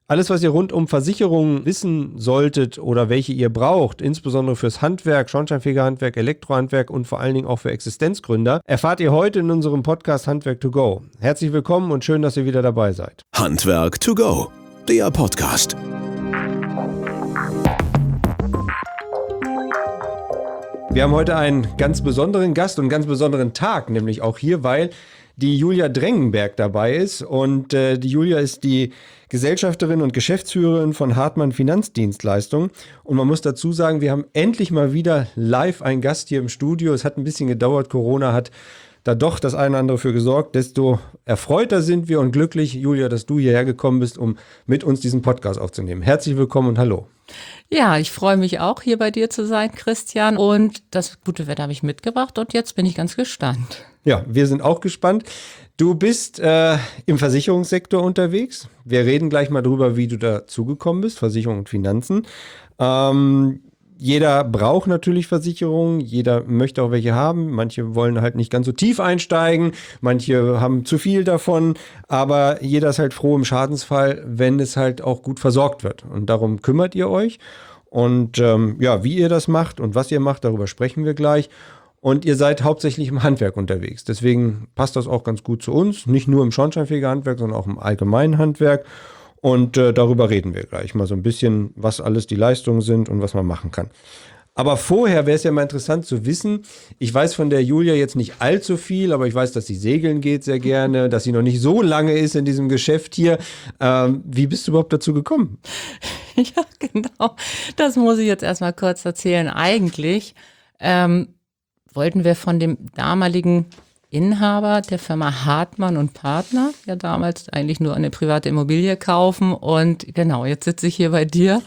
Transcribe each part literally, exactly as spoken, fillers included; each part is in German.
Alles, was ihr rund um Versicherungen wissen solltet oder welche ihr braucht, insbesondere fürs Handwerk, Schornsteinfegerhandwerk, Elektrohandwerk und vor allen Dingen auch für Existenzgründer, erfahrt ihr heute in unserem Podcast Handwerk to go. Herzlich willkommen und schön, dass ihr wieder dabei seid. Handwerk to go, der Podcast. Wir haben heute einen ganz besonderen Gast und einen ganz besonderen Tag, nämlich auch hier, weil die Julia Drengenberg dabei ist. Und äh, die Julia ist die Gesellschafterin und Geschäftsführerin von Hartmann Finanzdienstleistungen. Und man muss dazu sagen, wir haben endlich mal wieder live einen Gast hier im Studio. Es hat ein bisschen gedauert, Corona hat da doch das eine oder andere für gesorgt. Desto erfreuter sind wir und glücklich, Julia, dass du hierher gekommen bist, um mit uns diesen Podcast aufzunehmen. Herzlich willkommen und hallo. Ja, ich freue mich auch, hier bei dir zu sein, Christian. Und das gute Wetter habe ich mitgebracht und jetzt bin ich ganz gespannt. Ja, wir sind auch gespannt. Du bist äh, im Versicherungssektor unterwegs. Wir reden gleich mal drüber, wie du dazugekommen bist, Versicherung und Finanzen. Ähm, jeder braucht natürlich Versicherungen, jeder möchte auch welche haben. Manche wollen halt nicht ganz so tief einsteigen, manche haben zu viel davon, aber jeder ist halt froh im Schadensfall, wenn es halt auch gut versorgt wird. Und darum kümmert ihr euch. Und ähm, ja, wie ihr das macht und was ihr macht, darüber sprechen wir gleich. Und ihr seid hauptsächlich im Handwerk unterwegs. Deswegen passt das auch ganz gut zu uns. Nicht nur im Schornsteinfegerhandwerk, sondern auch im allgemeinen Handwerk. Und äh, darüber reden wir gleich mal so ein bisschen, was alles die Leistungen sind und was man machen kann. Aber vorher wäre es ja mal interessant zu wissen, ich weiß von der Julia jetzt nicht allzu viel, aber ich weiß, dass sie segeln geht sehr gerne, dass sie noch nicht so lange ist in diesem Geschäft hier. Ähm, wie bist du überhaupt dazu gekommen? Ja, genau. Das muss ich jetzt erstmal kurz erzählen. Eigentlich ähm, wollten wir von dem damaligen Inhaber der Firma Hartmann und Partner, ja damals eigentlich nur eine private Immobilie kaufen und genau, jetzt sitze ich hier bei dir,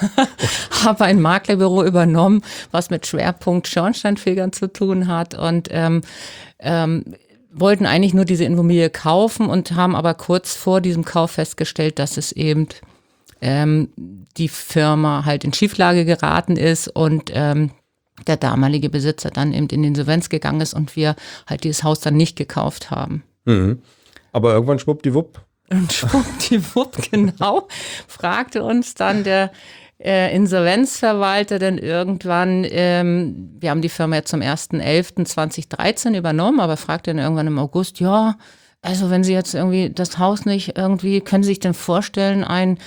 habe ein Maklerbüro übernommen, was mit Schwerpunkt Schornsteinfegern zu tun hat und ähm, ähm, wollten eigentlich nur diese Immobilie kaufen und haben aber kurz vor diesem Kauf festgestellt, dass es eben ähm, die Firma halt in Schieflage geraten ist und ähm, der damalige Besitzer dann eben in Insolvenz gegangen ist und wir halt dieses Haus dann nicht gekauft haben. Mhm. Aber irgendwann schwuppdiwupp. Und schwuppdiwupp, genau, fragte uns dann der äh, Insolvenzverwalter dann irgendwann, ähm, wir haben die Firma jetzt zum ersten elften zweitausenddreizehn übernommen, aber fragte dann irgendwann im August, ja, also wenn Sie jetzt irgendwie das Haus nicht irgendwie, können Sie sich denn vorstellen, ein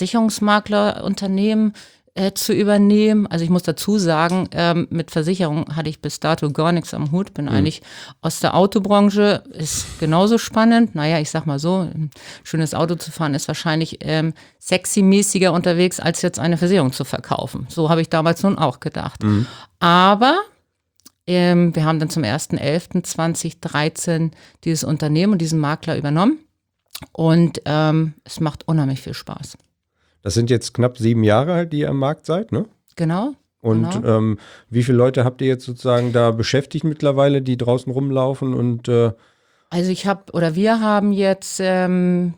Versicherungsmaklerunternehmen Äh, zu übernehmen. Also ich muss dazu sagen, ähm, mit Versicherung hatte ich bis dato gar nichts am Hut. Bin mhm. eigentlich aus der Autobranche, ist genauso spannend. Naja, ich sag mal so, ein schönes Auto zu fahren ist wahrscheinlich ähm, sexy-mäßiger unterwegs, als jetzt eine Versicherung zu verkaufen. So habe ich damals nun auch gedacht. Mhm. Aber ähm, wir haben dann zum ersten elften zweitausenddreizehn dieses Unternehmen und diesen Makler übernommen. Und ähm, es macht unheimlich viel Spaß. Das sind jetzt knapp sieben Jahre halt, die ihr am Markt seid, ne? Genau. Und genau. Ähm, wie viele Leute habt ihr jetzt sozusagen da beschäftigt mittlerweile, die draußen rumlaufen? Und äh also ich habe, oder wir haben jetzt ähm,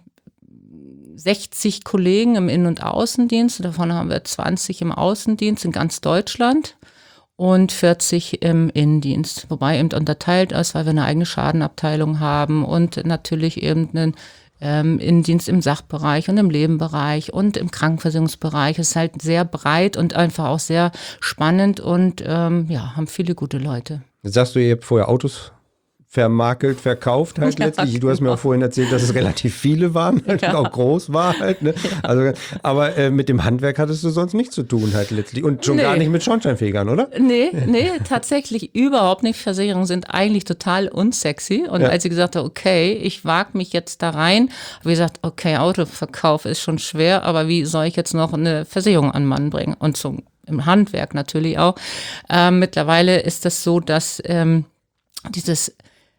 sechzig Kollegen im Innen- und Außendienst. Davon haben wir zwanzig im Außendienst in ganz Deutschland und vierzig im Innendienst. Wobei eben unterteilt ist, weil wir eine eigene Schadenabteilung haben und natürlich eben einen Ähm, Innendienst im Sachbereich und im Lebenbereich und im Krankenversicherungsbereich. Es ist halt sehr breit und einfach auch sehr spannend und ähm, ja, haben viele gute Leute. Jetzt sagst du, ihr habt vorher Autos vermakelt, verkauft halt ja, letztlich. Du hast genau. mir auch vorhin erzählt, dass es relativ viele waren halt ja. und auch groß war halt. Ne? Ja. Also, aber äh, mit dem Handwerk hattest du sonst nichts zu tun halt letztlich und schon nee. gar nicht mit Schornsteinfegern, oder? Nee, nee, tatsächlich überhaupt nicht. Versicherungen sind eigentlich total unsexy und ja. als ich gesagt habe, okay, ich wage mich jetzt da rein, habe ich gesagt, okay, Autoverkauf ist schon schwer, aber wie soll ich jetzt noch eine Versicherung an Mann bringen? Und zum, im Handwerk natürlich auch. Ähm, mittlerweile ist das so, dass ähm, dieses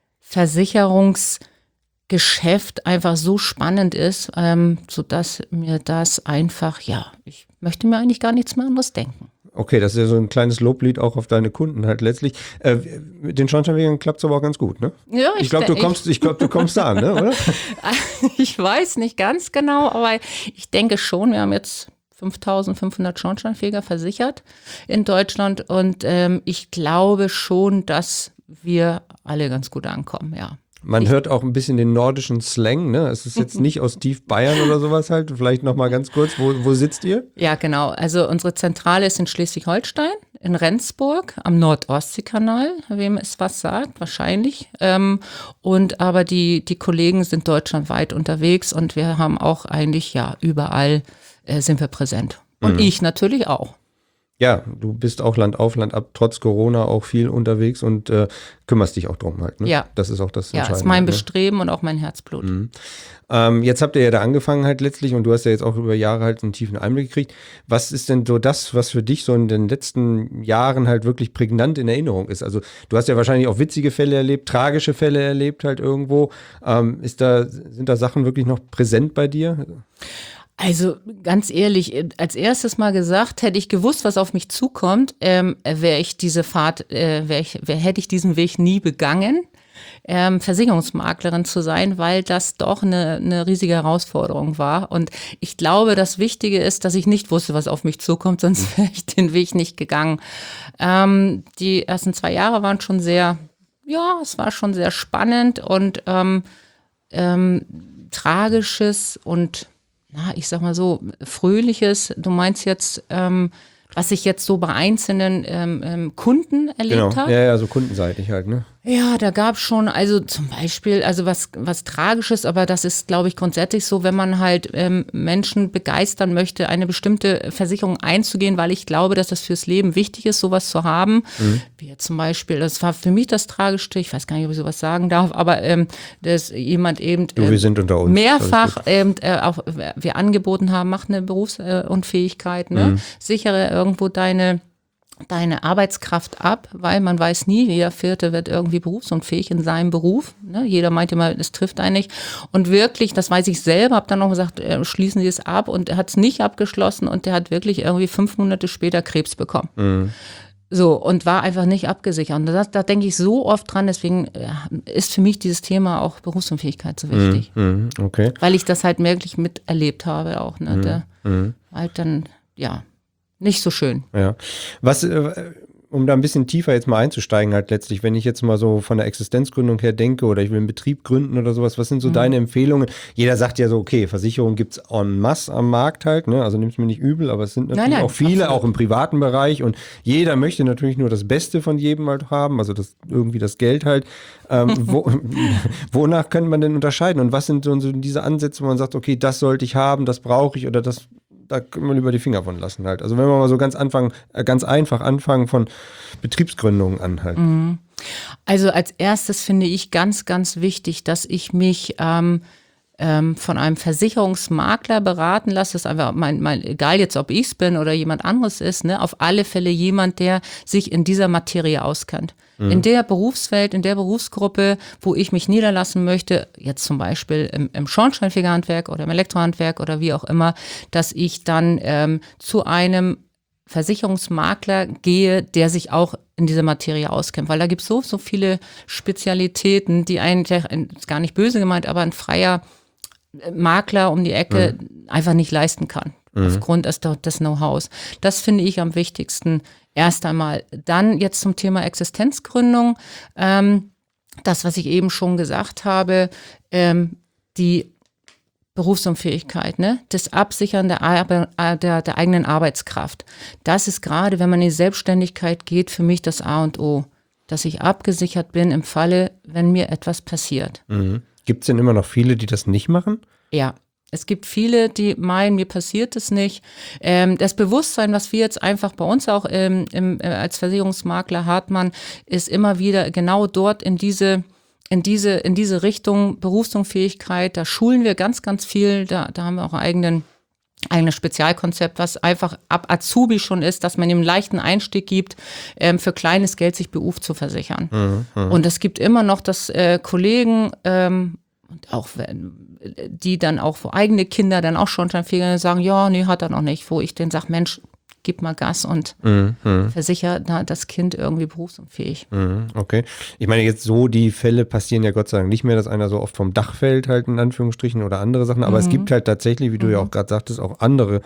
Versicherungsgeschäft einfach so spannend ist, ähm, sodass mir das einfach, ja, ich möchte mir eigentlich gar nichts mehr anderes denken. Okay, das ist ja so ein kleines Loblied auch auf deine Kunden halt letztlich. Äh, mit den Schornsteinfegern klappt es aber auch ganz gut, ne? Ja, ich, ich glaube, du kommst, ich glaube, du kommst da an, ne, oder? Ich weiß nicht ganz genau, aber ich denke schon, wir haben jetzt fünftausendfünfhundert Schornsteinfeger versichert in Deutschland und ähm, ich glaube schon, dass wir alle ganz gut ankommen, ja. Man ich, hört auch ein bisschen den nordischen Slang, ne? Es ist jetzt nicht aus tief Bayern oder sowas halt. Vielleicht nochmal ganz kurz, wo, wo sitzt ihr? Ja, genau. Also unsere Zentrale ist in Schleswig-Holstein, in Rendsburg, am Nord-Ostsee-Kanal, wem es was sagt, wahrscheinlich. Ähm, und aber die, die Kollegen sind deutschlandweit unterwegs und wir haben auch eigentlich, ja, überall äh, sind wir präsent. Und mhm. ich natürlich auch. Ja, du bist auch Land auf, Land ab, trotz Corona auch viel unterwegs und äh, kümmerst dich auch drum halt. Ne? Ja. Das ist auch das Entscheidende. Ja, ist mein ne? Bestreben und auch mein Herzblut. Mhm. Ähm, jetzt habt ihr ja da angefangen halt letztlich und du hast ja jetzt auch über Jahre halt einen tiefen Einblick gekriegt. Was ist denn so das, was für dich so in den letzten Jahren halt wirklich prägnant in Erinnerung ist? Also du hast ja wahrscheinlich auch witzige Fälle erlebt, tragische Fälle erlebt halt irgendwo. Ähm, ist da, sind da Sachen wirklich noch präsent bei dir? Also ganz ehrlich, als erstes mal gesagt, hätte ich gewusst, was auf mich zukommt, ähm, wäre ich diese Fahrt, äh, wäre ich, wär, hätte ich diesen Weg nie begangen, ähm, Versicherungsmaklerin zu sein, weil das doch eine, eine riesige Herausforderung war. Und ich glaube, das Wichtige ist, dass ich nicht wusste, was auf mich zukommt, sonst wäre ich den Weg nicht gegangen. Ähm, die ersten zwei Jahre waren schon sehr, ja, es war schon sehr spannend und ähm, ähm, tragisches und na, ich sag mal so, Fröhliches. Du meinst jetzt, ähm, was ich jetzt so bei einzelnen ähm, ähm, Kunden erlebt genau. habe? Ja, ja, so kundenseitig halt, ne? Ja, da gab es schon, also zum Beispiel, also was, was Tragisches, aber das ist, glaube ich, grundsätzlich so, wenn man halt ähm, Menschen begeistern möchte, eine bestimmte Versicherung einzugehen, weil ich glaube, dass das fürs Leben wichtig ist, sowas zu haben. Mhm. Wie jetzt zum Beispiel, das war für mich das Tragischste, ich weiß gar nicht, ob ich sowas sagen darf, aber ähm, dass jemand eben du, wir sind unter uns. mehrfach ähm, äh, auch wir angeboten haben, mach eine Berufsunfähigkeit, ne? Mhm. Sichere irgendwo deine deine Arbeitskraft ab, weil man weiß nie, jeder Vierte wird irgendwie berufsunfähig in seinem Beruf. Ne? Jeder meint immer, es trifft einen nicht. Und wirklich, das weiß ich selber, habe dann noch gesagt, äh, schließen Sie es ab. Und er hat es nicht abgeschlossen und der hat wirklich irgendwie fünf Monate später Krebs bekommen. Mhm. So, und war einfach nicht abgesichert. Und da, da denke ich so oft dran, deswegen ist für mich dieses Thema auch Berufsunfähigkeit so wichtig. Mhm. Okay. Weil ich das halt wirklich miterlebt habe auch. Ne? Mhm. Der, mhm. halt dann, ja, nicht so schön. Ja. Was, äh, um da ein bisschen tiefer jetzt mal einzusteigen halt letztlich, wenn ich jetzt mal so von der Existenzgründung her denke oder ich will einen Betrieb gründen oder sowas, was sind so mhm. deine Empfehlungen? Jeder sagt ja so, okay, Versicherungen gibt's en masse am Markt halt, ne? Also nimm's mir nicht übel, aber es sind natürlich nein, nein, auch viele, absolut. Auch im privaten Bereich und jeder möchte natürlich nur das Beste von jedem halt haben, also das irgendwie das Geld halt. Ähm, wo, wonach könnte man denn unterscheiden und was sind so diese Ansätze, wo man sagt, okay, das sollte ich haben, das brauche ich oder das da können wir lieber die Finger von lassen halt. Also wenn wir mal so ganz anfangen, ganz einfach anfangen von Betriebsgründungen an halt. Also als erstes finde ich ganz, ganz wichtig, dass ich mich ähm, ähm, von einem Versicherungsmakler beraten lasse. Das ist einfach, mein, mein, egal jetzt, ob ich es bin oder jemand anderes ist, ne, auf alle Fälle jemand, der sich in dieser Materie auskennt. Mhm. In der Berufswelt, in der Berufsgruppe, wo ich mich niederlassen möchte, jetzt zum Beispiel im, im Schornsteinfegerhandwerk oder im Elektrohandwerk oder wie auch immer, dass ich dann ähm, zu einem Versicherungsmakler gehe, der sich auch in dieser Materie auskennt. Weil da gibt es so, so viele Spezialitäten, die eigentlich, ist gar nicht böse gemeint, aber ein freier Makler um die Ecke mhm. einfach nicht leisten kann. Mhm. Aufgrund des, des Know-hows. Das finde ich am wichtigsten. Erst einmal. Dann jetzt zum Thema Existenzgründung. Ähm, das, was ich eben schon gesagt habe, ähm, die Berufsunfähigkeit, ne? Das Absichern der, Arbe- der, der eigenen Arbeitskraft. Das ist gerade, wenn man in die Selbstständigkeit geht, für mich das A und O. Dass ich abgesichert bin im Falle, wenn mir etwas passiert. Mhm. Gibt es denn immer noch viele, die das nicht machen? Ja. Es gibt viele, die meinen, mir passiert es nicht. Ähm, das Bewusstsein, was wir jetzt einfach bei uns auch ähm, im, äh, als Versicherungsmakler Hartmann, ist immer wieder genau dort in diese, in diese, in diese Richtung Berufsunfähigkeit. Da schulen wir ganz, ganz viel. Da, da haben wir auch einen eigenen eigenes Spezialkonzept, was einfach ab Azubi schon ist, dass man ihm einen leichten Einstieg gibt, ähm, für kleines Geld sich B U F zu versichern. Mhm, mh. Und es gibt immer noch, dass äh, Kollegen ähm, und auch wenn, die dann auch für eigene Kinder dann auch schon sagen, ja, nee, hat er noch nicht, wo ich denen sage, Mensch, gib mal Gas und mhm. versicher na, das Kind irgendwie berufsunfähig. Mhm, okay. Ich meine jetzt so, die Fälle passieren ja Gott sei Dank nicht mehr, dass einer so oft vom Dach fällt halt in Anführungsstrichen oder andere Sachen, aber mhm. es gibt halt tatsächlich, wie du mhm. ja auch gerade sagtest, auch andere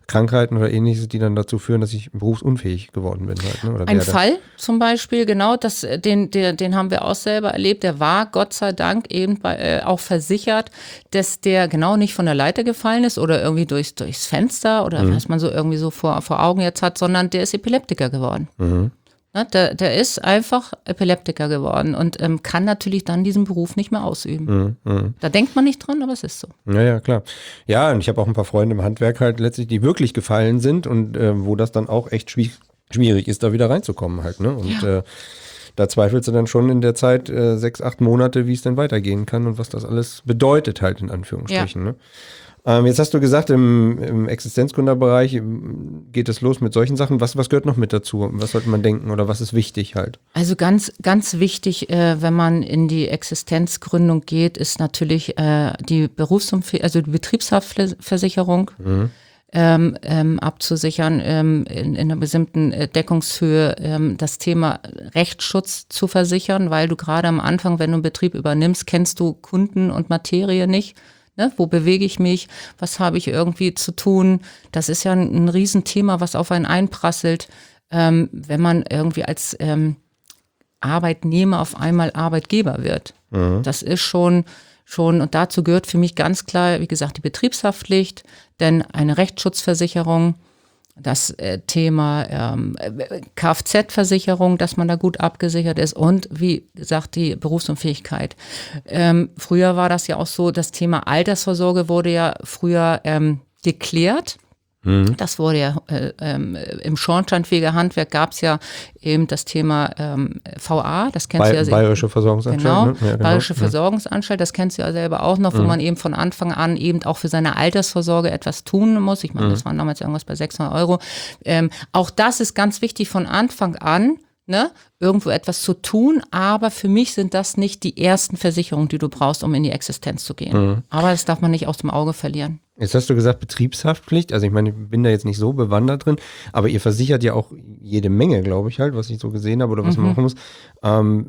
Krankheiten oder ähnliches, die dann dazu führen, dass ich berufsunfähig geworden bin. Halt, ne? Oder Ein werde. Fall zum Beispiel, genau, das, den, den, den haben wir auch selber erlebt. Der war Gott sei Dank eben bei, äh, auch versichert, dass der genau nicht von der Leiter gefallen ist oder irgendwie durchs, durchs Fenster oder mhm. was man so irgendwie so vor, vor Augen jetzt hat, sondern der ist Epileptiker geworden. Mhm. Ne, der, der ist einfach Epileptiker geworden und ähm, kann natürlich dann diesen Beruf nicht mehr ausüben. Mhm, mh. Da denkt man nicht dran, aber es ist so. Ja, ja, klar. Ja, und ich habe auch ein paar Freunde im Handwerk halt letztlich, die wirklich gefallen sind und äh, wo das dann auch echt schwierig, schwierig ist, da wieder reinzukommen halt. Ne? Und ja. äh, da zweifelst du dann schon in der Zeit äh, sechs, acht Monate, wie es denn weitergehen kann und was das alles bedeutet halt in Anführungsstrichen. Ja. Ne? Ähm, jetzt hast du gesagt, im, im Existenzgründerbereich geht es los mit solchen Sachen. Was, was gehört noch mit dazu? Was sollte man denken oder was ist wichtig halt? Also ganz, ganz wichtig, äh, wenn man in die Existenzgründung geht, ist natürlich äh, die Berufsunfähigkeit, also die Betriebshaftversicherung mhm. ähm, ähm, abzusichern ähm, in, in einer bestimmten äh, Deckungshöhe, ähm, das Thema Rechtsschutz zu versichern, weil du gerade am Anfang, wenn du einen Betrieb übernimmst, kennst du Kunden und Materie nicht. Ne, wo bewege ich mich? Was habe ich irgendwie zu tun? Das ist ja ein, ein Riesenthema, was auf einen einprasselt, ähm, wenn man irgendwie als ähm, Arbeitnehmer auf einmal Arbeitgeber wird. Mhm. Das ist schon, schon, und dazu gehört für mich ganz klar, wie gesagt, die Betriebshaftpflicht, denn eine Rechtsschutzversicherung, das äh, Thema ähm, Kfz-Versicherung, dass man da gut abgesichert ist und wie gesagt die Berufsunfähigkeit. Ähm, früher war das ja auch so, das Thema Altersvorsorge wurde ja früher ähm, geklärt. Mhm. Das wurde ja äh, ähm, im Schornsteinfegerhandwerk gab es ja eben das Thema ähm, V A, das kennst Be- du ja selber. Bayerische Versorgungsanstalt. Genau, ne? ja, genau. Bayerische ja. Versorgungsanstalt, das kennst du ja selber auch noch, wo mhm. man eben von Anfang an eben auch für seine Altersvorsorge etwas tun muss. Ich meine, mhm. das waren damals irgendwas bei sechshundert Euro. Ähm, auch das ist ganz wichtig von Anfang an, ne, irgendwo etwas zu tun, aber für mich sind das nicht die ersten Versicherungen, die du brauchst, um in die Existenz zu gehen. Mhm. Aber das darf man nicht aus dem Auge verlieren. Jetzt hast du gesagt Betriebshaftpflicht, also ich meine, ich bin da jetzt nicht so bewandert drin, aber ihr versichert ja auch jede Menge, glaube ich halt, was ich so gesehen habe oder was mhm. man machen muss. Ähm,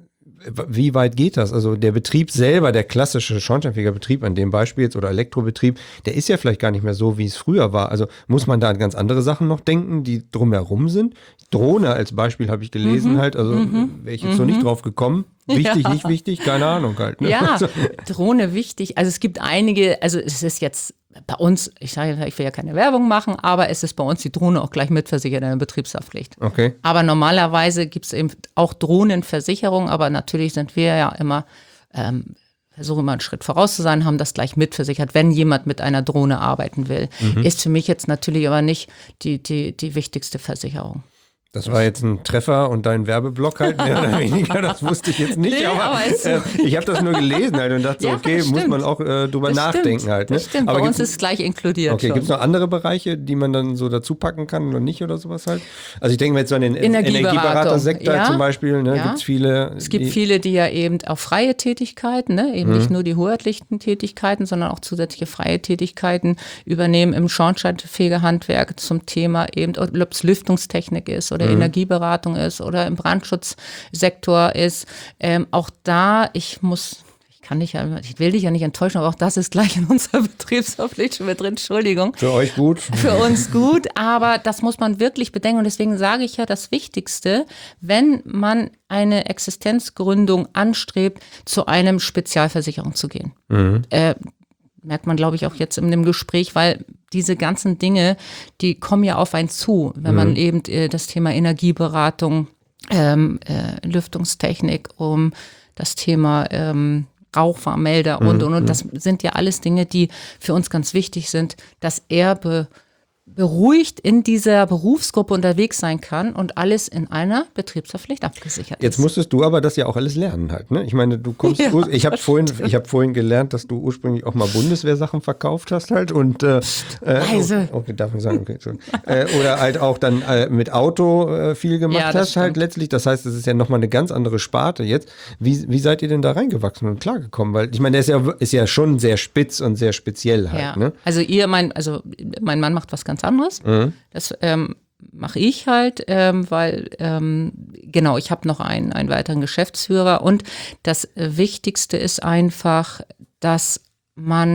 wie weit geht das? Also der Betrieb selber, der klassische Schornsteinfegerbetrieb an dem Beispiel jetzt oder Elektrobetrieb, der ist ja vielleicht gar nicht mehr so, wie es früher war. Also muss man da an ganz andere Sachen noch denken, die drumherum sind? Drohne als Beispiel habe ich gelesen mhm. halt, also mhm. wäre ich jetzt mhm. so nicht drauf gekommen. Wichtig, ja. nicht wichtig, keine Ahnung halt. Ne? Ja, Drohne wichtig. Also es gibt einige, also es ist jetzt bei uns, ich sage, ich will ja keine Werbung machen, aber es ist bei uns die Drohne auch gleich mitversichert in der Betriebshaftpflicht. Okay. Aber normalerweise gibt es eben auch Drohnenversicherung, aber natürlich sind wir ja immer, ähm, versuchen immer einen Schritt voraus zu sein, haben das gleich mitversichert, wenn jemand mit einer Drohne arbeiten will. Mhm. Ist für mich jetzt natürlich aber nicht die, die, die wichtigste Versicherung. Das war jetzt ein Treffer und dein Werbeblock halt mehr oder weniger, das wusste ich jetzt nicht, nee, aber, aber äh, ich habe das nur gelesen halt und dachte, ja, okay, muss man auch äh, drüber das nachdenken stimmt, halt. Ne? Das stimmt, aber bei uns ist es gleich inkludiert. Okay, gibt es noch andere Bereiche, die man dann so dazu packen kann oder nicht oder sowas halt? Also ich denke mir jetzt so an den Energieberatersektor ja, zum Beispiel, ne, ja. gibt es viele. Es gibt die, viele, die ja eben auch freie Tätigkeiten, ne, eben mhm. nicht nur die hoheitlichen Tätigkeiten, sondern auch zusätzliche freie Tätigkeiten übernehmen im Schornsteinfegerhandwerk zum Thema eben, ob es Lüftungstechnik ist oder mhm. Energieberatung ist oder im Brandschutzsektor ist. Ähm, auch da, ich muss, ich kann dich ja, ich will dich ja nicht enttäuschen, aber auch das ist gleich in unserer Betriebshaftpflicht schon mit drin, Entschuldigung. Für euch gut. Für uns gut, aber das muss man wirklich bedenken und deswegen sage ich ja, das Wichtigste, wenn man eine Existenzgründung anstrebt, zu einem Spezialversicherung zu gehen. Mhm. Äh, merkt man, glaube ich, auch jetzt in dem Gespräch, weil diese ganzen Dinge, die kommen ja auf einen zu, wenn mhm. man eben äh, das Thema Energieberatung, ähm, äh, Lüftungstechnik, um das Thema ähm, Rauchwarnmelder und, und, und. Das sind ja alles Dinge, die für uns ganz wichtig sind, dass er be- beruhigt in dieser Berufsgruppe unterwegs sein kann und alles in einer Betriebshaftpflicht abgesichert ist. Jetzt musstest du aber das ja auch alles lernen halt, ne? Ich meine, du kommst, ja, ur- ich habe vorhin, ich habe vorhin gelernt, dass du ursprünglich auch mal Bundeswehrsachen verkauft hast halt und äh, Leise. Okay, darf ich sagen, okay, schon. äh, oder halt auch dann äh, mit Auto äh, viel gemacht ja, hast halt letztlich. Das heißt, das ist ja nochmal eine ganz andere Sparte jetzt. Wie, wie seid ihr denn da reingewachsen und klargekommen? Weil ich meine, der ist ja, ist ja schon sehr spitz und sehr speziell halt, ja. ne? Also ihr, mein, also mein Mann macht was ganz anderes. Mhm. Das ähm, mache ich halt, ähm, weil ähm, genau, ich habe noch einen, einen weiteren Geschäftsführer und das Wichtigste ist einfach, dass man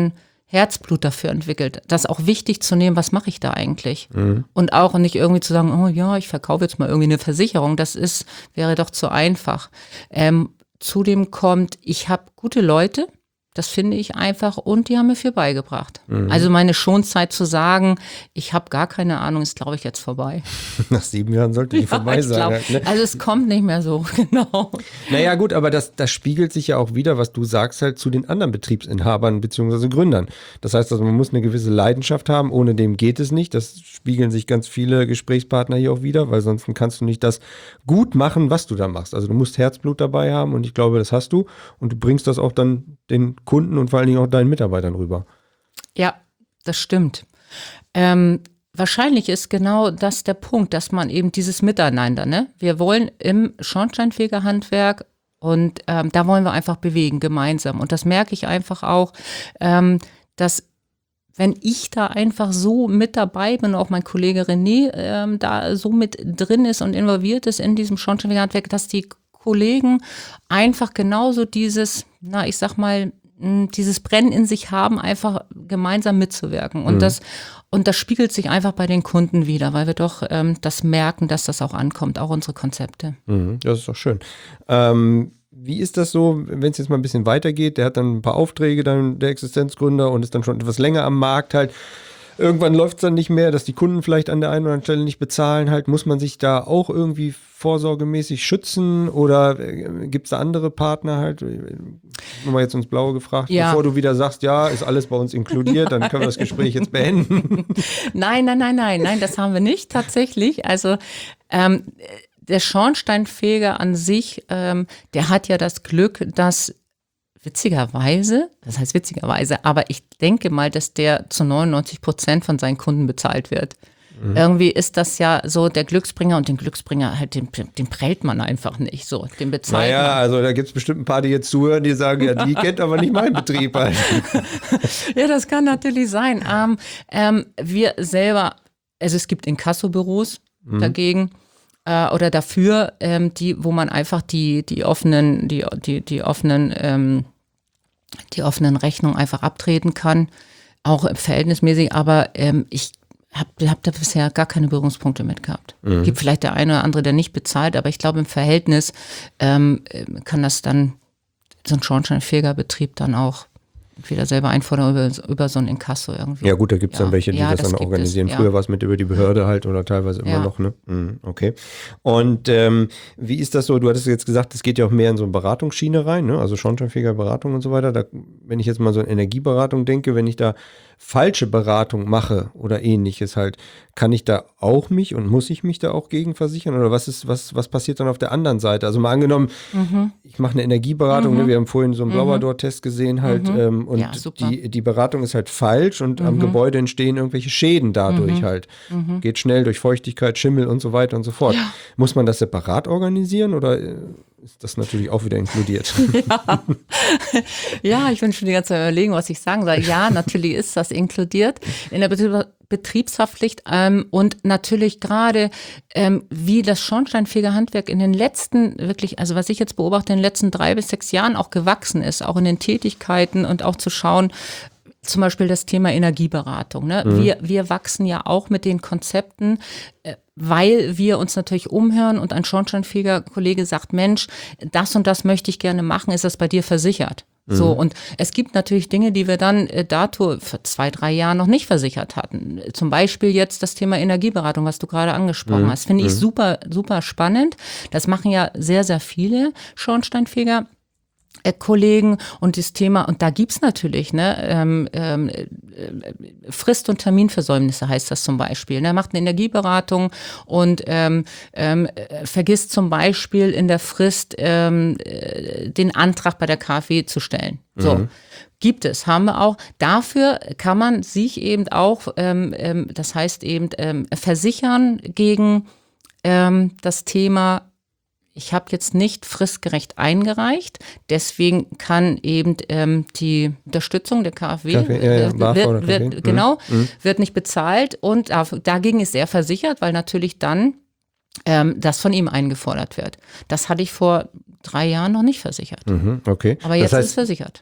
Herzblut dafür entwickelt, das auch wichtig zu nehmen, was mache ich da eigentlich? Mhm. Und auch nicht irgendwie zu sagen, oh ja, ich verkaufe jetzt mal irgendwie eine Versicherung, das ist, wäre doch zu einfach. Ähm, zudem kommt, ich habe gute Leute, das finde ich einfach, und die haben mir viel beigebracht. Mhm. Also meine Schonzeit zu sagen, ich habe gar keine Ahnung, ist, glaube ich, jetzt vorbei. Nach sieben Jahren sollte die ja, vorbei sein. Glaub, halt, ne? Also es kommt nicht mehr so, genau. Naja gut, aber das, das spiegelt sich ja auch wieder, was du sagst, halt zu den anderen Betriebsinhabern bzw. Gründern. Das heißt, also man muss eine gewisse Leidenschaft haben, ohne dem geht es nicht. Das spiegeln sich ganz viele Gesprächspartner hier auch wieder, weil sonst kannst du nicht das gut machen, was du da machst. Also du musst Herzblut dabei haben und ich glaube, das hast du und du bringst das auch dann den Kunden und vor allen Dingen auch deinen Mitarbeitern rüber. Ja, das stimmt. Ähm, wahrscheinlich ist genau das der Punkt, dass man eben dieses Miteinander, ne? Wir wollen im Schornsteinfegerhandwerk und ähm, da wollen wir einfach bewegen, gemeinsam. Und das merke ich einfach auch, ähm, dass wenn ich da einfach so mit dabei bin, auch mein Kollege René ähm, da so mit drin ist und involviert ist in diesem Schornsteinfegerhandwerk, dass die Kollegen einfach genauso dieses, na, ich sag mal, dieses Brennen in sich haben, einfach gemeinsam mitzuwirken. Und, mhm. das, und das spiegelt sich einfach bei den Kunden wieder, weil wir doch ähm, das merken, dass das auch ankommt, auch unsere Konzepte. Mhm, das ist doch schön. Ähm, wie ist das so, wenn es jetzt mal ein bisschen weitergeht? Der hat dann ein paar Aufträge, dann der Existenzgründer und ist dann schon etwas länger am Markt halt. Irgendwann läuft es dann nicht mehr, dass die Kunden vielleicht an der einen oder anderen Stelle nicht bezahlen halt. Muss man sich da auch irgendwie vorsorgemäßig schützen oder gibt es da andere Partner halt? Nur mal jetzt ins Blaue gefragt, ja. Bevor du wieder sagst, ja, ist alles bei uns inkludiert, dann können wir das Gespräch jetzt beenden. Nein, nein, nein, nein, nein, das haben wir nicht tatsächlich. Also ähm, der Schornsteinfeger an sich, ähm, der hat ja das Glück, dass witzigerweise, das heißt witzigerweise, aber ich denke mal, dass der zu neunundneunzig Prozent von seinen Kunden bezahlt wird. Mhm. Irgendwie ist das ja so der Glücksbringer und den Glücksbringer halt, den, den prellt man einfach nicht so, den bezahlt naja, man. Also da gibt es bestimmt ein paar, die jetzt zuhören, die sagen, ja, die kennt aber nicht meinen Betrieb halt. Ja, das kann natürlich sein. Ähm, ähm, wir selber, also es gibt Inkassobüros mhm. dagegen, oder dafür, ähm, die, wo man einfach die, die offenen, die, die, die offenen, ähm, die offenen Rechnungen einfach abtreten kann, auch verhältnismäßig, aber ähm, ich habe hab da bisher gar keine Berührungspunkte mit gehabt. Mhm. Gibt vielleicht der eine oder andere, der nicht bezahlt, aber ich glaube im Verhältnis ähm, kann das dann, so ein Schornsteinfegerbetrieb dann auch wieder selber einfordern über, über so ein Inkasso irgendwie. Ja gut, da gibt es ja. dann welche, die ja, das, das dann organisieren. Es, ja. Früher war es mit über die Behörde halt oder teilweise immer ja. noch, ne? Mhm, okay. Und ähm, wie ist das so, du hattest jetzt gesagt, es geht ja auch mehr in so eine Beratungsschiene rein, ne? Also Schornsteinfegerberatung und so weiter. Da, wenn ich jetzt mal so an Energieberatung denke, wenn ich da falsche Beratung mache oder ähnliches halt, kann ich da auch mich und muss ich mich da auch gegen versichern oder was ist, was, was passiert dann auf der anderen Seite? Also mal angenommen, mhm. ich mache eine Energieberatung, mhm. ne? Wir haben vorhin so einen Blauer-Door-Test gesehen halt mhm. ähm, und ja, die, die Beratung ist halt falsch und mhm. am Gebäude entstehen irgendwelche Schäden dadurch mhm. halt. Mhm. Geht schnell durch Feuchtigkeit, Schimmel und so weiter und so fort. Ja. Muss man das separat organisieren oder ist das natürlich auch wieder inkludiert? Ja, ja, ich bin schon die ganze Zeit überlegen, was ich sagen soll. Ja, natürlich ist das inkludiert in der Betrieb- Betriebshaftpflicht ähm, und natürlich gerade ähm, wie das Schornsteinfegerhandwerk in den letzten, wirklich, also was ich jetzt beobachte, in den letzten drei bis sechs Jahren auch gewachsen ist, auch in den Tätigkeiten und auch zu schauen, zum Beispiel das Thema Energieberatung. Ne? Mhm. Wir, wir wachsen ja auch mit den Konzepten, äh, weil wir uns natürlich umhören und ein Schornsteinfeger-Kollege sagt, Mensch, das und das möchte ich gerne machen, ist das bei dir versichert? Mhm. So, und es gibt natürlich Dinge, die wir dann äh, dato für zwei, drei Jahre noch nicht versichert hatten. Zum Beispiel jetzt das Thema Energieberatung, was du gerade angesprochen mhm. hast. Finde ich mhm. super, super spannend. Das machen ja sehr, sehr viele Schornsteinfeger. Kollegen und das Thema, und da gibt's natürlich, ne, ähm, ähm, Frist- und Terminversäumnisse heißt das zum Beispiel. Ne, er macht eine Energieberatung und ähm, ähm, vergisst zum Beispiel in der Frist ähm, den Antrag bei der KfW zu stellen. So. Mhm. Gibt es, haben wir auch. Dafür kann man sich eben auch, ähm, ähm, das heißt eben ähm, versichern gegen ähm, das Thema, ich habe jetzt nicht fristgerecht eingereicht, deswegen kann eben ähm, die Unterstützung der KfW, KfW ja, ja, wird, wird, wird, mhm. genau, mhm. wird nicht bezahlt und dagegen ist er versichert, weil natürlich dann ähm, das von ihm eingefordert wird. Das hatte ich vor drei Jahren noch nicht versichert. Mhm, okay. Aber jetzt das heißt, ist es versichert.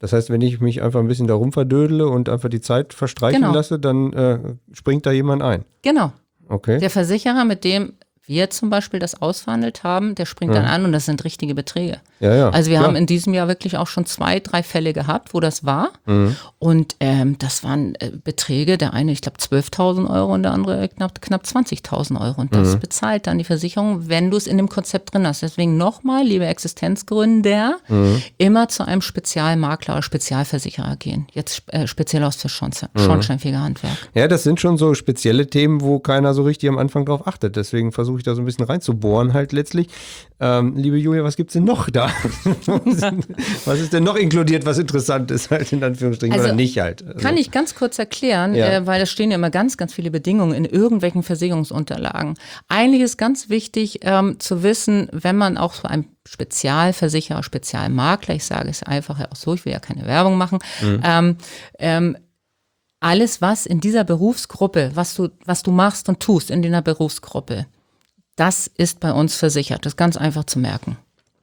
Das heißt, wenn ich mich einfach ein bisschen darum verdödele und einfach die Zeit verstreichen Genau. lasse, dann äh, springt da jemand ein. Genau. Okay. Der Versicherer, mit dem wir zum Beispiel das ausverhandelt haben, der springt Ja. dann an und das sind richtige Beträge. Ja, ja. Also wir klar. haben in diesem Jahr wirklich auch schon zwei, drei Fälle gehabt, wo das war. Mhm. Und ähm, das waren äh, Beträge, der eine, ich glaube, zwölftausend Euro und der andere knapp, knapp zwanzigtausend Euro. Und das Mhm. bezahlt dann die Versicherung, wenn du es in dem Konzept drin hast. Deswegen nochmal, liebe Existenzgründer, Mhm. immer zu einem Spezialmakler oder Spezialversicherer gehen. Jetzt äh, speziell aus für Schornstein, Schornsteinfegerhandwerk. Ja, das sind schon so spezielle Themen, wo keiner so richtig am Anfang drauf achtet. Deswegen versuche ich da so ein bisschen reinzubohren halt letztlich. Ähm, liebe Julia, was gibt's denn noch da? Was ist denn noch inkludiert, was interessant ist halt in Anführungsstrichen Also, oder nicht halt? Also, Kann ich ganz kurz erklären, Ja. äh, weil da stehen ja immer ganz, ganz viele Bedingungen in irgendwelchen Versicherungsunterlagen. Eigentlich ist ganz wichtig ähm, zu wissen, wenn man auch so ein Spezialversicherer, Spezialmakler, ich sage es einfach auch so, ich will ja keine Werbung machen, ähm, ähm, alles, was in dieser Berufsgruppe, was du, was du machst und tust in dieser Berufsgruppe, das ist bei uns versichert. Das ist ganz einfach zu merken.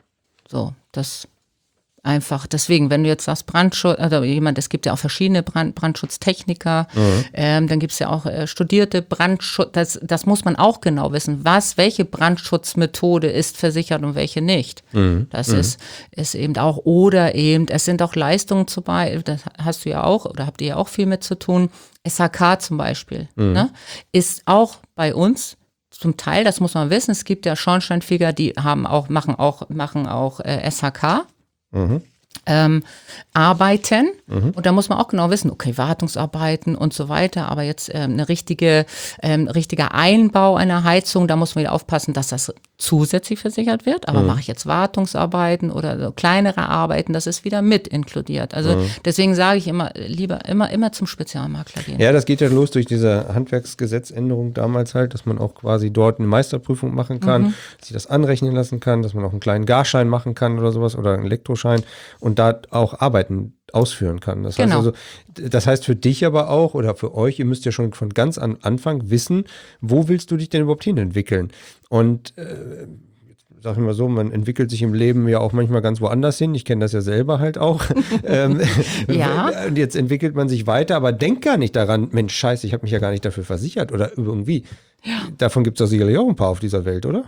So, das einfach, deswegen, wenn du jetzt sagst Brandschutz, oder jemand, es gibt ja auch verschiedene Brand, Brandschutztechniker, Mhm. ähm, dann gibt es ja auch äh, studierte Brandschutz, das, das muss man auch genau wissen, was, welche Brandschutzmethode ist versichert und welche nicht. Mhm. Das ist, ist eben auch, oder eben, es sind auch Leistungen zu bei, das hast du ja auch, oder habt ihr ja auch viel mit zu tun, S H K zum Beispiel, ne, ist auch bei uns zum Teil, das muss man wissen, es gibt ja Schornsteinfeger, die haben auch, machen auch, machen auch äh, S H K. Mhm. Ähm, arbeiten Mhm. und da muss man auch genau wissen, okay, Wartungsarbeiten und so weiter, aber jetzt ähm, eine richtige, ähm, richtiger Einbau einer Heizung, da muss man wieder aufpassen, dass das zusätzlich versichert wird, aber mache ich jetzt Wartungsarbeiten oder so kleinere Arbeiten, das ist wieder mit inkludiert. Also deswegen sage ich immer, lieber immer, immer zum Spezialmakler gehen. Ja, das geht ja los durch diese Handwerksgesetzänderung damals halt, dass man auch quasi dort eine Meisterprüfung machen kann, Mhm. sich das anrechnen lassen kann, dass man auch einen kleinen Garschein machen kann oder sowas oder einen Elektroschein und da auch Arbeiten ausführen kann. Das Genau. heißt also, das heißt für dich aber auch oder für euch, ihr müsst ja schon von ganz am Anfang wissen, wo willst du dich denn überhaupt hin entwickeln? Und äh, sag ich mal so, man entwickelt sich im Leben ja auch manchmal ganz woanders hin. Ich kenne das ja selber halt auch. ähm, Ja. Und jetzt entwickelt man sich weiter, aber denkt gar nicht daran, Mensch, scheiße, ich habe mich ja gar nicht dafür versichert oder irgendwie. Davon gibt es doch sicherlich auch ein paar auf dieser Welt, oder?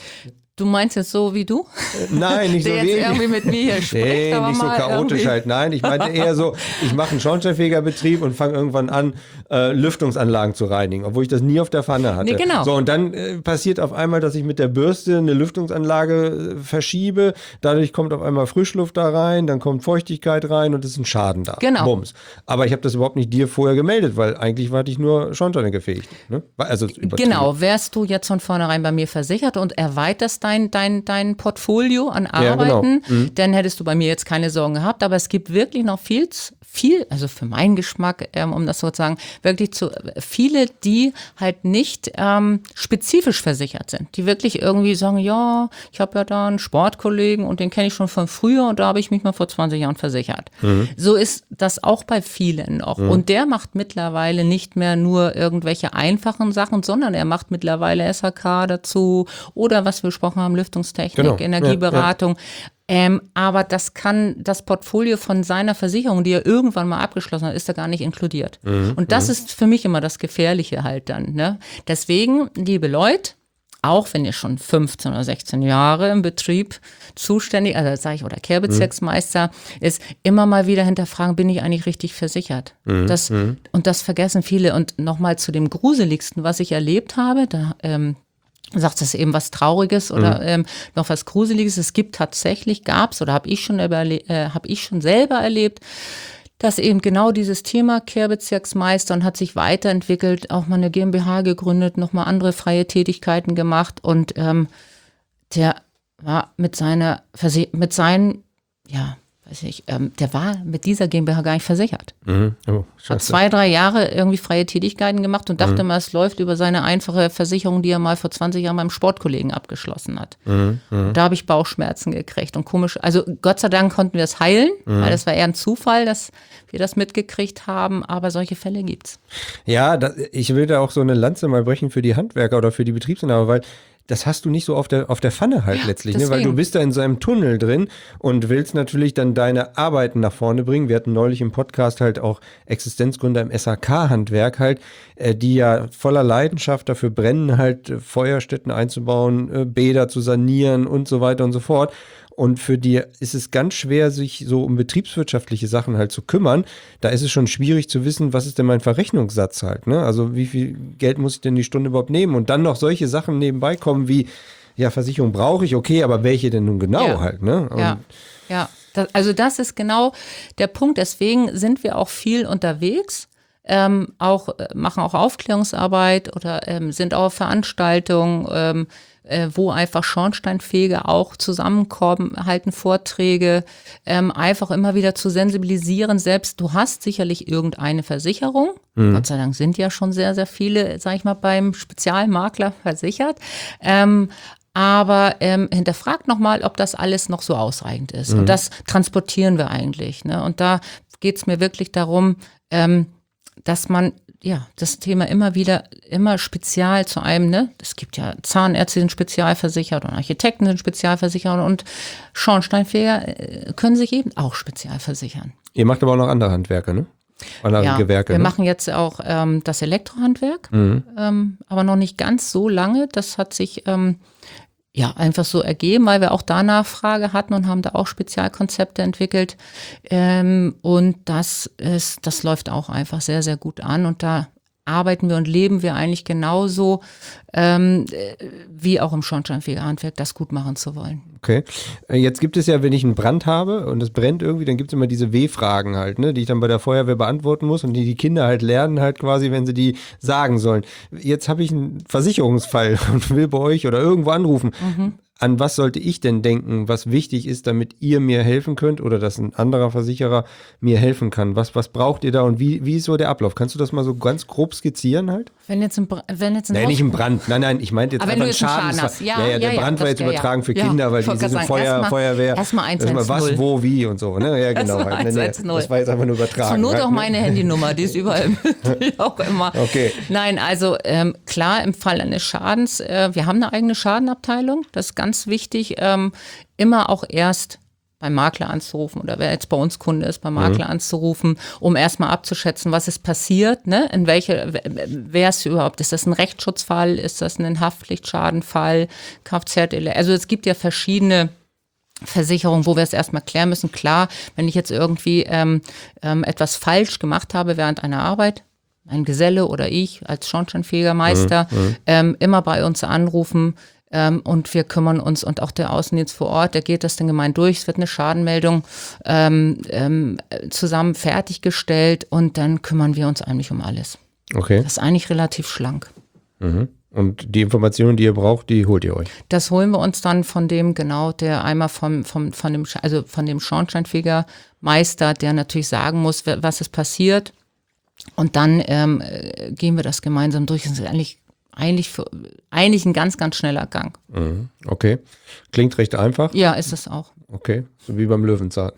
Du meinst jetzt so wie du? Nein, nicht so Der jetzt wenig. irgendwie mit mir hier spricht, Nee, aber nicht so mal chaotisch irgendwie- halt. Nein, ich meinte eher so, ich mache einen Schornsteinfegerbetrieb und fange irgendwann an, äh, Lüftungsanlagen zu reinigen, obwohl ich das nie auf der Pfanne hatte. Nee, genau. So, und dann äh, passiert auf einmal, dass ich mit der Bürste eine Lüftungsanlage äh, verschiebe. Dadurch kommt auf einmal Frischluft da rein, dann kommt Feuchtigkeit rein und es ist ein Schaden da. Genau. Bums. Aber ich habe das überhaupt nicht dir vorher gemeldet, weil eigentlich war ich nur Schornsteine gefegt. Ne? Also übertrieben. Genau, wärst du jetzt von vornherein bei mir versichert und erweiterst dein, dein, dein Portfolio an Ja, genau. Arbeiten, dann hättest du bei mir jetzt keine Sorgen gehabt. Aber es gibt wirklich noch viel, viel, also für meinen Geschmack, ähm, um das so zu sagen, wirklich zu viele, die halt nicht ähm, spezifisch versichert sind. Die wirklich irgendwie sagen, ja, ich habe ja da einen Sportkollegen und den kenne ich schon von früher und da habe ich mich mal vor zwanzig Jahren versichert. So ist das auch bei vielen noch. Und der macht mittlerweile nicht mehr nur irgendwelche einfachen Sachen, sondern er macht mittlerweile S H K dazu oder was wir besprochen haben, Lüftungstechnik, Genau. Energieberatung. Ähm, aber das kann das Portfolio von seiner Versicherung, die er irgendwann mal abgeschlossen hat, ist da gar nicht inkludiert. Und das ist für mich immer das Gefährliche halt dann. Ne? Deswegen, liebe Leute, auch wenn ihr schon fünfzehn oder sechzehn Jahre im Betrieb zuständig, also sage ich, oder Kehrbezirksmeister, ist immer mal wieder hinterfragen, bin ich eigentlich richtig versichert? Das, und das vergessen viele. Und nochmal zu dem Gruseligsten, was ich erlebt habe, da ähm, sagt es eben was Trauriges oder ähm, noch was Gruseliges. Es gibt tatsächlich, gab es oder habe ich schon überle- äh, habe ich schon selber erlebt, dass eben genau dieses Thema Kehrbezirksmeister und hat sich weiterentwickelt, auch mal eine GmbH gegründet, nochmal andere freie Tätigkeiten gemacht und ähm, der war mit seiner, Verse- mit seinen, ja, weiß ich, ähm, der war mit dieser GmbH gar nicht versichert. Mhm. Oh, Hat scheiße. zwei, drei Jahre irgendwie freie Tätigkeiten gemacht und dachte Mhm. mal, es läuft über seine einfache Versicherung, die er mal vor zwanzig Jahren beim Sportkollegen abgeschlossen hat. Mhm. Mhm. Da habe ich Bauchschmerzen gekriegt und komisch, also Gott sei Dank konnten wir es heilen, Mhm. weil das war eher ein Zufall, dass wir das mitgekriegt haben, aber solche Fälle gibt's. Ja, da, ich will da auch so eine Lanze mal brechen für die Handwerker oder für die Betriebsinhaber, weil das hast du nicht so auf der, auf der Pfanne halt Ja, letztlich, ne? Weil du deswegen. bist da in so einem Tunnel drin und willst natürlich dann deine Arbeiten nach vorne bringen. Wir hatten neulich im Podcast halt auch Existenzgründer im S H K-Handwerk halt, äh, die ja voller Leidenschaft dafür brennen, halt äh, Feuerstätten einzubauen, äh, Bäder zu sanieren und so weiter und so fort. Und für die ist es ganz schwer, sich so um betriebswirtschaftliche Sachen halt zu kümmern. Da ist es schon schwierig zu wissen, was ist denn mein Verrechnungssatz halt, ne? Also wie viel Geld muss ich denn die Stunde überhaupt nehmen? Und dann noch solche Sachen nebenbei kommen wie, ja, Versicherung brauche ich, okay, aber welche denn nun genau Ja. halt, ne? Und Ja, ja. Das, also das ist genau der Punkt. Deswegen sind wir auch viel unterwegs, ähm, auch äh, machen auch Aufklärungsarbeit oder ähm, sind auch auf Veranstaltungen, ähm, äh, wo einfach Schornsteinfeger auch zusammenkommen, halten Vorträge, ähm, einfach immer wieder zu sensibilisieren. Selbst du hast sicherlich irgendeine Versicherung. Gott sei Dank sind ja schon sehr, sehr viele, sag ich mal, beim Spezialmakler versichert. Ähm, Aber ähm, hinterfragt nochmal, ob das alles noch so ausreichend ist. Und das transportieren wir eigentlich. Ne? Und da geht es mir wirklich darum, ähm, dass man ja das Thema immer wieder, immer spezial zu einem, ne? Es gibt ja Zahnärzte, die sind spezialversichert und Architekten sind spezialversichert und Schornsteinfeger äh, können sich eben auch spezialversichern. ihr macht aber auch noch andere Handwerke, ne? Andere Ja, Gewerke, wir ne? machen jetzt auch ähm, das Elektrohandwerk, Mhm. ähm, aber noch nicht ganz so lange. Das hat sich ähm, ja einfach so ergeben, weil wir auch da Nachfrage hatten und haben da auch Spezialkonzepte entwickelt. Ähm, und das ist, das läuft auch einfach sehr, sehr gut an. Und da arbeiten wir und leben wir eigentlich genauso ähm, äh, wie auch im Schornsteinfegerhandwerk, das gut machen zu wollen. Okay. Äh, Jetzt gibt es ja, wenn ich einen Brand habe und es brennt irgendwie, dann gibt es immer diese W-Fragen halt, ne, die ich dann bei der Feuerwehr beantworten muss und die die Kinder halt lernen halt quasi, wenn sie die sagen sollen. Jetzt habe ich einen Versicherungsfall und will bei euch oder irgendwo anrufen. An was sollte ich denn denken, was wichtig ist, damit ihr mir helfen könnt oder dass ein anderer Versicherer mir helfen kann? Was, was braucht ihr da und wie, wie ist so der Ablauf? Kannst du das mal so ganz grob skizzieren halt? Wenn jetzt ein, Br- wenn jetzt ein Nein, Haus- nicht im Brand. Nein, nein, ich meinte jetzt Aber wenn einfach du einen jetzt einen Schaden Schadensfall. hast. Ja, ja, der ja, ja, Brand war das jetzt wär- übertragen für ja. Kinder, weil Ich die wollte sind gerade Feuer, sagen, erst mal- Feuerwehr. erst mal eins das ist eins was, null. wo, wie und so. Ne? Ja, genau. Erst mal halt. Nee, eins nee, eins null. das war jetzt einfach nur übertragen. Zur Not halt, auch ne? meine Handynummer, die ist überall, wie auch immer. Okay. Nein, also ähm, klar, im Fall eines Schadens, äh, wir haben eine eigene Schadenabteilung, das ist ganz wichtig, ähm, immer auch erst beim Makler anzurufen oder wer jetzt bei uns Kunde ist, beim Makler Mhm. anzurufen, um erstmal abzuschätzen, was ist passiert, ne? In welche, wer ist überhaupt, ist das ein Rechtsschutzfall, ist das ein Haftpflichtschadenfall, Kfz, also es gibt ja verschiedene Versicherung, wo wir es erstmal klären müssen. Klar, wenn ich jetzt irgendwie ähm, ähm, etwas falsch gemacht habe während einer Arbeit, ein Geselle oder ich als Schornsteinfegermeister, Mhm. ähm, immer bei uns anrufen ähm, und wir kümmern uns und auch der Außendienst vor Ort, der geht das dann gemein durch, es wird eine Schadenmeldung ähm, ähm, zusammen fertiggestellt und dann kümmern wir uns eigentlich um alles. Okay. Das ist eigentlich relativ schlank. Mhm. Und die Informationen, die ihr braucht, die holt ihr euch. Das holen wir uns dann von dem, genau, der einmal vom, vom, von dem, Sch- also von dem Schornsteinfegermeister, der natürlich sagen muss, wer- was ist passiert. Und dann ähm, äh, gehen wir das gemeinsam durch. Das ist eigentlich, eigentlich, für, eigentlich ein ganz, ganz schneller Gang. Mhm. Okay. Klingt recht einfach. Ja, ist es auch. Okay. So wie beim Löwenzahn.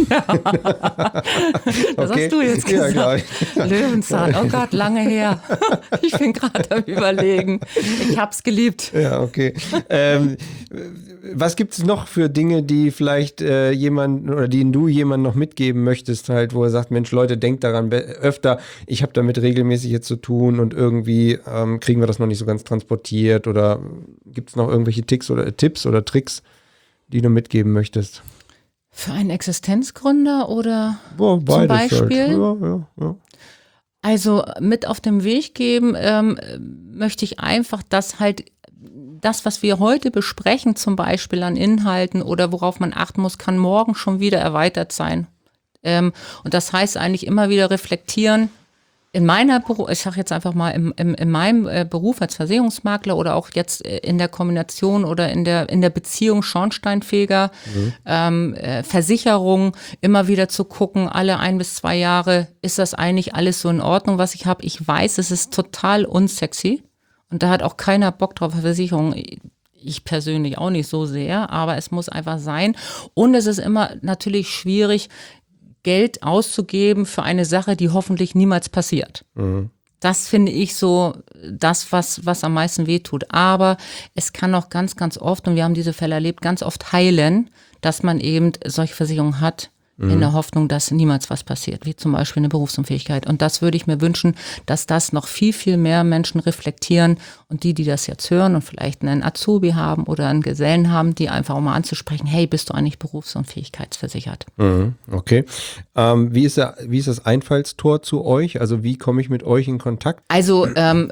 Das Okay. hast du jetzt Ja, gesagt. klar. Löwenzahn, oh Gott, lange her. Ich bin gerade am Überlegen. Ich hab's geliebt. Ja, okay. ähm, was gibt es noch für Dinge, die vielleicht äh, jemand oder denen du jemand noch mitgeben möchtest, halt, wo er sagt, Mensch, Leute, denkt daran be- öfter, ich habe damit regelmäßig jetzt zu tun und irgendwie ähm, kriegen wir das noch nicht so ganz transportiert oder gibt es noch irgendwelche Ticks oder Tipps oder Tricks, die du mitgeben möchtest? Für einen Existenzgründer oder Boah, zum beides Beispiel? Halt. Ja, ja, ja. Also mit auf den Weg geben ähm, möchte ich einfach, dass halt das, was wir heute besprechen, zum Beispiel an Inhalten oder worauf man achten muss, kann morgen schon wieder erweitert sein. Ähm, und das heißt eigentlich immer wieder reflektieren. In meiner Beruf, ich sage jetzt einfach mal, im, im, in meinem äh, Beruf als Versicherungsmakler oder auch jetzt äh, in der Kombination oder in der, in der Beziehung Schornsteinfeger, Mhm. ähm, äh, Versicherung, immer wieder zu gucken, alle ein bis zwei Jahre, ist das eigentlich alles so in Ordnung, was ich habe? Ich weiß, es ist total unsexy und da hat auch keiner Bock drauf, Versicherung. Ich persönlich auch nicht so sehr, aber es muss einfach sein. Und es ist immer natürlich schwierig, Geld auszugeben für eine Sache, die hoffentlich niemals passiert. Mhm. das finde ich so das, was, was am meisten wehtut. Aber es kann auch ganz, ganz oft, und wir haben diese Fälle erlebt, ganz oft heilen, dass man eben solche Versicherungen hat, mhm. in der Hoffnung, dass niemals was passiert, wie zum Beispiel eine Berufsunfähigkeit. Und das würde ich mir wünschen, dass das noch viel, viel mehr Menschen reflektieren und die, die das jetzt hören und vielleicht einen Azubi haben oder einen Gesellen haben, die einfach auch mal anzusprechen, hey, bist du eigentlich berufsunfähigkeitsversichert? Mhm. Okay. Ähm, wie ist der, wie ist das Einfallstor zu euch? Also wie komme ich mit euch in Kontakt? Also ähm,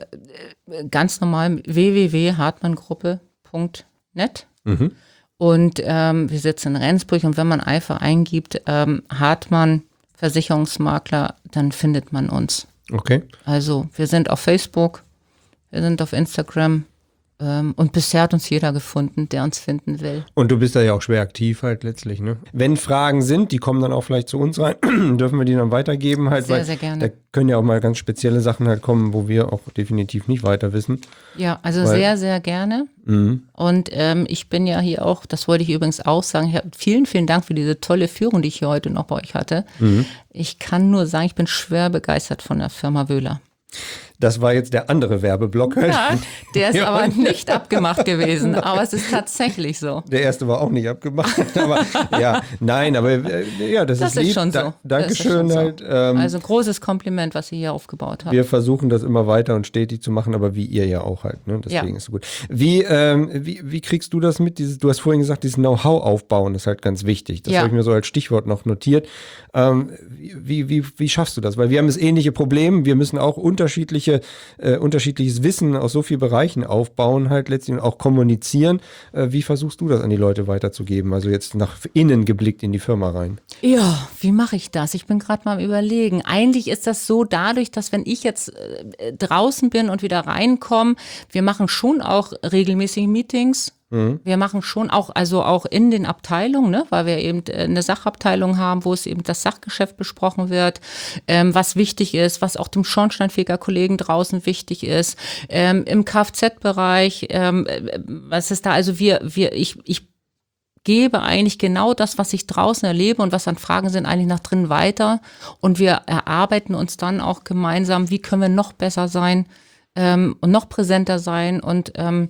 ganz normal w w w punkt hartmanngruppe punkt net. Mhm. Und ähm, wir sitzen in Rendsburg und wenn man einfach eingibt, ähm, Hartmann Versicherungsmakler, dann findet man uns. Okay. Also wir sind auf Facebook, wir sind auf Instagram ähm, und bisher hat uns jeder gefunden, der uns finden will. Und du bist da ja auch schwer aktiv halt letztlich, ne? Wenn Fragen sind, die kommen dann auch vielleicht zu uns rein, dürfen wir die dann weitergeben halt. Sehr, weil sehr gerne. Da können ja auch mal ganz spezielle Sachen halt kommen, wo wir auch definitiv nicht weiter wissen. Ja, also Weil, sehr, sehr gerne. Mhm. Und ähm, ich bin ja hier auch, das wollte ich übrigens auch sagen, ich hab, vielen, vielen Dank für diese tolle Führung, die ich hier heute noch bei euch hatte. Mhm. Ich kann nur sagen, ich bin schwer begeistert von der Firma Wöhler. Das war jetzt der andere Werbeblock halt. Ja, der ist Ja. aber nicht abgemacht gewesen, aber es ist tatsächlich so. Der erste war auch nicht abgemacht. Aber ja, nein, aber äh, ja, das, Das ist lieb. ist schon so. Da, Das ist Dankeschön schon so. halt. Ähm, Also großes Kompliment, was ihr hier aufgebaut habt. Wir versuchen das immer weiter und stetig zu machen, aber wie ihr ja auch halt, ne? Deswegen Ja. ist es gut. Wie, ähm, wie, wie kriegst du das mit? Dieses, du hast vorhin gesagt, dieses Know-how aufbauen ist halt ganz wichtig. Das Ja. habe ich mir so als Stichwort noch notiert. Ähm, wie, wie, wie schaffst du das? Weil wir haben das ähnliche Problem. Wir müssen auch unterschiedliche, äh, unterschiedliches Wissen aus so vielen Bereichen aufbauen, halt letztlich und auch kommunizieren. Äh, wie versuchst du das an die Leute weiterzugeben? Also jetzt nach innen geblickt in die Firma rein. Ja, wie mache ich das? Ich bin gerade mal am Überlegen. Eigentlich ist das so dadurch, dass wenn ich jetzt äh, draußen bin und wieder reinkomme, wir machen schon auch regelmäßig Meetings. Mhm. Wir machen schon auch, also auch in den Abteilungen, ne, weil wir eben eine Sachabteilung haben, wo es eben das Sachgeschäft besprochen wird, ähm, was wichtig ist, was auch dem Schornsteinfeger-Kollegen draußen wichtig ist, ähm, im Kfz-Bereich, ähm, was ist da, also wir, wir, ich, ich gebe eigentlich genau das, was ich draußen erlebe und was an Fragen sind, eigentlich nach drin weiter. Und wir erarbeiten uns dann auch gemeinsam, wie können wir noch besser sein ähm, und noch präsenter sein und ähm,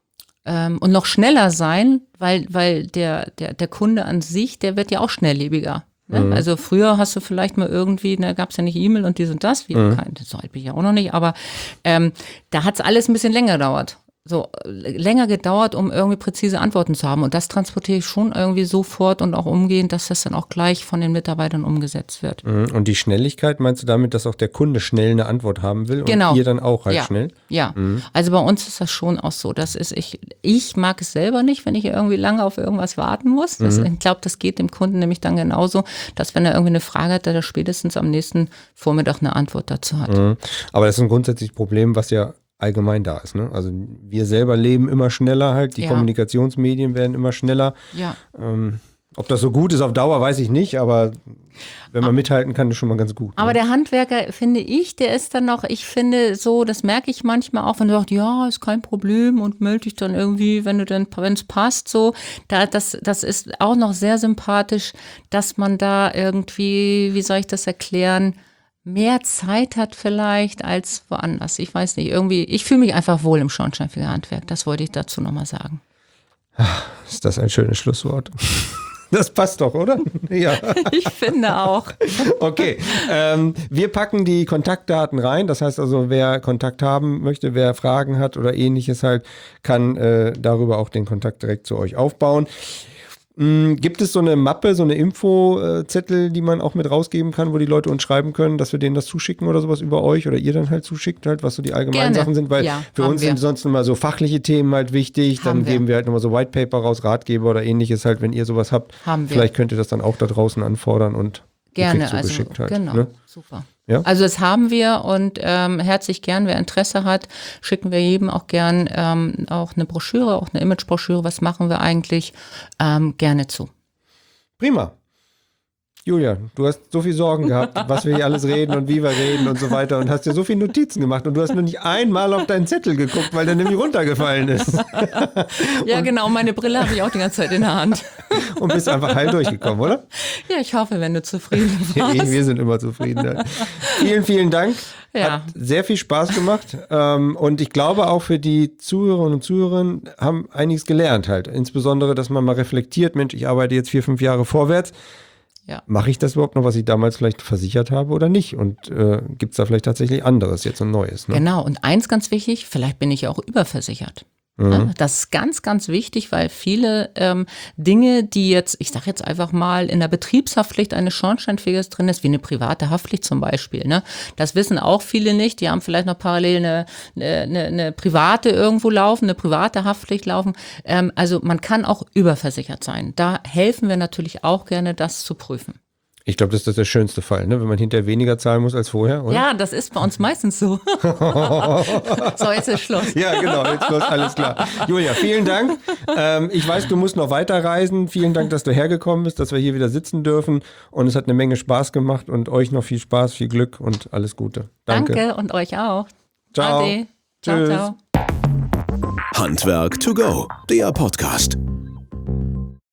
ähm, und noch schneller sein, weil, weil der, der, der Kunde an sich, der wird ja auch schnelllebiger. Ne? Mhm. Also früher hast du vielleicht mal irgendwie, da gab es ja nicht E-Mail und dies und das, wie mhm. kein, so alt bin ich ja auch noch nicht, aber ähm, da hat es alles ein bisschen länger gedauert. So länger gedauert, um irgendwie präzise Antworten zu haben. Und das transportiere ich schon irgendwie sofort und auch umgehend, dass das dann auch gleich von den Mitarbeitern umgesetzt wird. Und die Schnelligkeit, meinst du damit, dass auch der Kunde schnell eine Antwort haben will und genau. ihr dann auch halt ja. schnell? Ja, mhm. Also bei uns ist das schon auch so. Das ist, ich, ich mag es selber nicht, wenn ich irgendwie lange auf irgendwas warten muss. Das, mhm. Ich glaube, das geht dem Kunden nämlich dann genauso, dass wenn er irgendwie eine Frage hat, dass er spätestens am nächsten Vormittag eine Antwort dazu hat. Mhm. Aber das ist ein grundsätzliches Problem, was ja allgemein da ist, ne? Also wir selber leben immer schneller halt, die ja. Kommunikationsmedien werden immer schneller. Ja. Ähm, ob das so gut ist auf Dauer, weiß ich nicht, aber wenn man aber, mithalten kann, ist schon mal ganz gut. Aber ne? Der Handwerker, finde ich, der ist dann noch, ich finde so, das merke ich manchmal auch, wenn du sagst, ja, ist kein Problem und melde dich dann irgendwie, wenn du dann, wenn es passt, so, da, das, das ist auch noch sehr sympathisch, dass man da irgendwie, wie soll ich das erklären, mehr Zeit hat vielleicht als woanders. Ich weiß nicht, irgendwie, ich fühle mich einfach wohl im Schornsteinfegerhandwerk. Das wollte ich dazu nochmal sagen. Ist das ein schönes Schlusswort? Das passt doch, oder? Ja. Ich finde auch. Okay, ähm, wir packen die Kontaktdaten rein. Das heißt also, wer Kontakt haben möchte, wer Fragen hat oder ähnliches halt, kann äh, darüber auch den Kontakt direkt zu euch aufbauen. Gibt es so eine Mappe, so eine Infozettel, die man auch mit rausgeben kann, wo die Leute uns schreiben können, dass wir denen das zuschicken oder sowas über euch oder ihr dann halt zuschickt, halt, was so die allgemeinen Gerne. Sachen sind? Weil ja, für uns wir. sind sonst immer so fachliche Themen halt wichtig. Haben dann wir. geben wir halt nochmal so White Paper raus, Ratgeber oder ähnliches halt, wenn ihr sowas habt. Haben wir. Vielleicht könnt ihr das dann auch da draußen anfordern und gerne, also halt, genau, ne? super. Ja? Also das haben wir und ähm, herzlich gern, wer Interesse hat, schicken wir jedem auch gern ähm, auch eine Broschüre, auch eine Imagebroschüre, was machen wir eigentlich, ähm, gerne zu. Prima. Julia, du hast so viel Sorgen gehabt, was wir hier alles reden und wie wir reden und so weiter und hast dir so viele Notizen gemacht und du hast nur nicht einmal auf deinen Zettel geguckt, weil der nämlich runtergefallen ist. Ja, und genau, meine Brille habe ich auch die ganze Zeit in der Hand. Und bist einfach heil durchgekommen, oder? Ja, ich hoffe, wenn du zufrieden warst. Wir sind immer zufrieden. Ja. Vielen, vielen Dank. Ja. Hat sehr viel Spaß gemacht. ähm, und ich glaube auch für die Zuhörerinnen und Zuhörer haben einiges gelernt halt. Insbesondere, dass man mal reflektiert, Mensch, ich arbeite jetzt vier, fünf Jahre vorwärts. Ja. Mache ich das überhaupt noch, was ich damals vielleicht versichert habe oder nicht? Und äh, gibt es da vielleicht tatsächlich anderes jetzt und Neues? Ne? Genau, und eins ganz wichtig, vielleicht bin ich ja auch überversichert. Mhm. Ja, das ist ganz, ganz wichtig, weil viele ähm, Dinge, die jetzt, ich sage jetzt einfach mal, in der Betriebshaftpflicht eines Schornsteinfegers drin ist, wie eine private Haftpflicht zum Beispiel, ne? Das wissen auch viele nicht. Die haben vielleicht noch parallel eine, eine, eine private irgendwo laufen, eine private Haftpflicht laufen. Ähm, also man kann auch überversichert sein. Da helfen wir natürlich auch gerne, das zu prüfen. Ich glaube, das ist der schönste Fall, ne? Wenn man hinterher weniger zahlen muss als vorher, oder? Ja, das ist bei uns meistens so. So, jetzt ist Schluss. Ja, genau, jetzt Schluss, alles klar. Julia, vielen Dank. Ähm, ich weiß, du musst noch weiterreisen. Vielen Dank, dass du hergekommen bist, dass wir hier wieder sitzen dürfen. Und es hat eine Menge Spaß gemacht und euch noch viel Spaß, viel Glück und alles Gute. Danke. Danke und euch auch. Ciao. Ade. Ciao, Tschüss. ciao. Handwerk to go, der Podcast.